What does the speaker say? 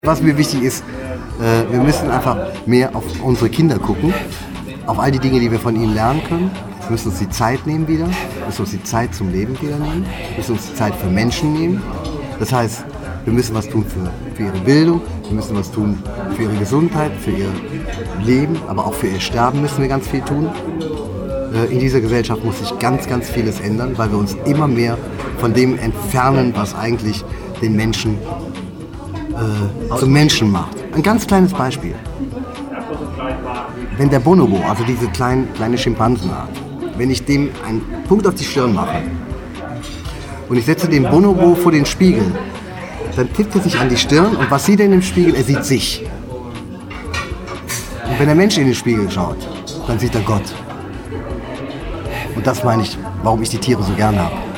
Was mir wichtig ist, wir müssen einfach mehr auf unsere Kinder gucken, auf all die Dinge, die wir von ihnen lernen können. Wir müssen uns die Zeit nehmen wieder, wir müssen uns die Zeit zum Leben wieder nehmen, wir müssen uns die Zeit für Menschen nehmen. Das heißt, wir müssen was tun für ihre Bildung, wir müssen was tun für ihre Gesundheit, für ihr Leben, aber auch für ihr Sterben müssen wir ganz viel tun. In dieser Gesellschaft muss sich ganz, ganz vieles ändern, weil wir uns immer mehr von dem entfernen, was eigentlich den Menschen zum Menschen macht. Ein ganz kleines Beispiel. Wenn der Bonobo, also diese kleine Schimpansenart, wenn ich dem einen Punkt auf die Stirn mache und ich setze den Bonobo vor den Spiegel, dann tippt er sich an die Stirn und was sieht er in dem Spiegel? Er sieht sich. Und wenn der Mensch in den Spiegel schaut, dann sieht er Gott. Und das meine ich, warum ich die Tiere so gerne habe.